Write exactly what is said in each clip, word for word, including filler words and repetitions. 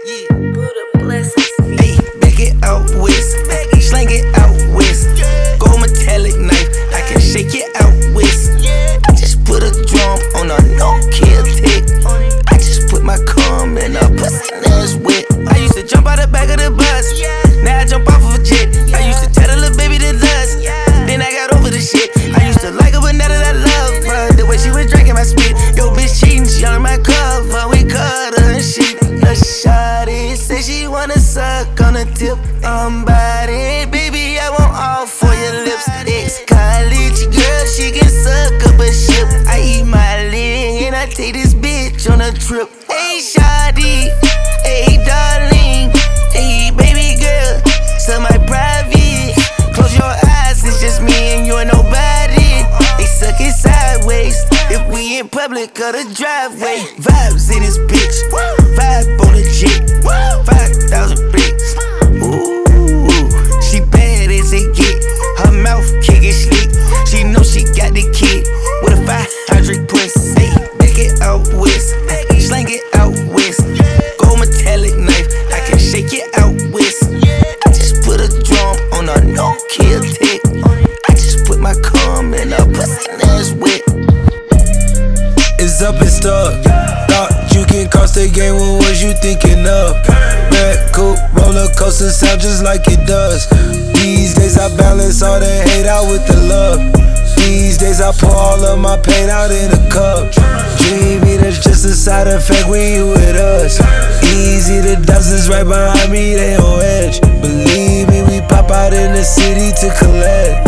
Yeah, Buddha blessings. Ayy, back it out west, slang it out west. Gold metallic knife, I can shake it out west. I just put a drum on a no-kill tick. I just put my cum in a pussy that's wet. I used to jump out the back of the bus, now I jump off of a jet. I used to tell the little baby to lust, then I got over the shit. I used to like her, but now that I love her, the way she was drinking my spit. Yo, bitch cheating, she on my cover, we cut her and shit. The shawty say she wanna suck on the tip. I'm body, baby, I want all for your lips. Ex-college girl, she can suck up a ship. I eat my leg and I take this bitch on a trip. Hey, shawty, hey, darling, hey, baby girl, so my private. Close your eyes, it's just me and you and nobody. They suck it sideways if we in public or the driveway. Vibes in this bitch, vibe on the jet, five thousand bricks. Ooh, she bad as it get, her mouth kicking slick. She know she got the kid with a five hundred pussy. Hey, back it out west, slang it out west. Gold metallic knife, I can shake it out west. I just put a drum on a no-kill tick. I just put my cum in a pussy that's wet. It's up and stuck. Thought you can cross the game, what was you thinking of? Red coupe, roller coaster sound just like it does. These days I balance all the hate out with the love. These days I pour all of my pain out in a cup. Dreamy, that's just a side effect when you with us. Easy, the dozens right behind me, they on edge. Believe me, we pop out in the city to collect.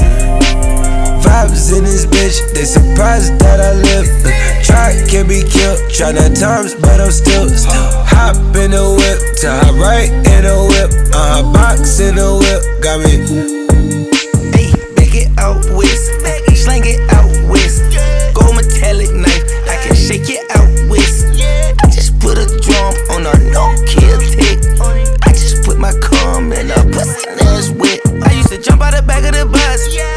Vibes in this bitch, they surprised that I live. Try can be killed, try nine times, but I'm still, still hop in the whip, to hop right in the whip. Uh, box in the whip, got me. Hey, back it out west, slang it out west. Gold metallic knife, I can shake it out west. I just put a drum on a no-kill tick. I just put my cum in a pussy that's wet. I used to jump out the back of the bus,